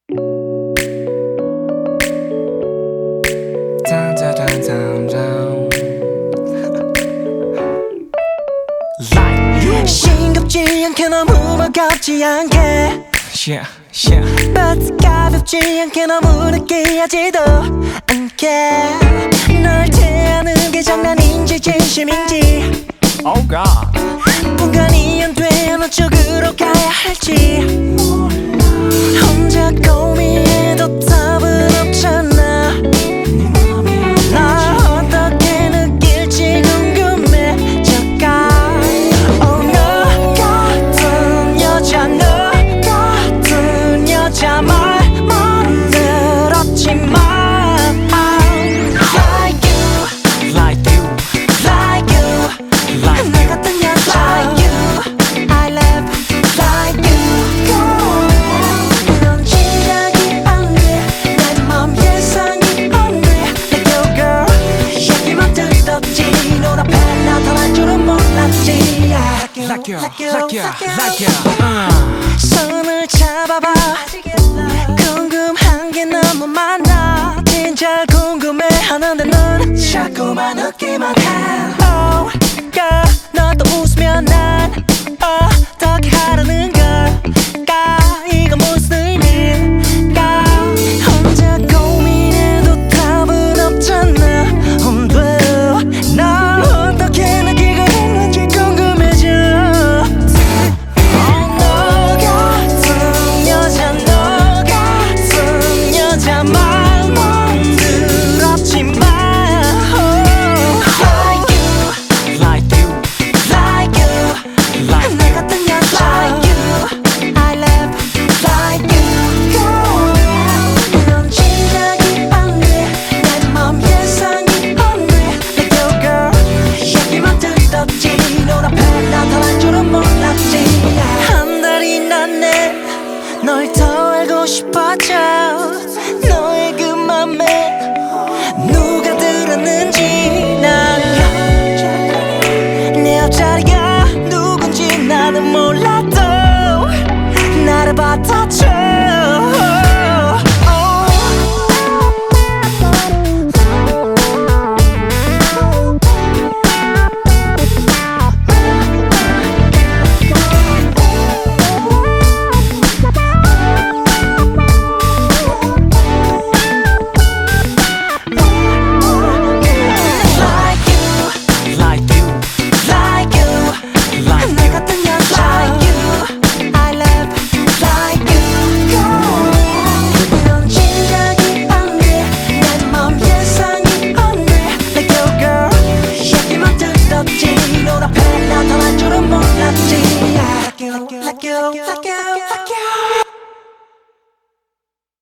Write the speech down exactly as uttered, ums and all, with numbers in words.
싱겁지 않게 너무 버겁지 않게 yeah, yeah. But 가볍지 않게 너무 느끼하지도 않게 널 대하는 게 장난인지 진심인지 Oh God 분간이 안 돼 어느 쪽으로 가야 할지 혼자 고민해도 답은 없잖아 날 어떻게 느낄지 궁금해져가 Oh 너 같은 여자 너 같은 여자 말만 들었지만 Like you Like you Like you Like 나 같은 여자 Like you I love like you 넌 시작이 안 돼 내 맘 예상이 안 돼 Like you girl 얘기만 들었지 너 앞에 나타날 줄은 몰랐지 Like you, like you, like you uh. 손을 잡아봐 궁금한 게 너무 많아 진짜 궁금해하는데 넌 자꾸만 웃기만 해 Oh girl 너도 웃으면 난 어떻게 하라는 걸까 이건 무슨 의미일까 혼자 고민해도 답은 없잖아 혼자 나 어떻게 느끼고 있는지 궁금해져 Oh 너 같은 여자 너 같은 여자 말만 들었지만 Like you Like you Like you Like 나 같은 여자 Like you I love like you 넌 시작이 안 돼 내 맘 예상이 안 돼 Like you girl 얘기만 들었지 너 앞에 나타날 줄은 몰랐지 한 달이 났네 널 더 알고 싶어져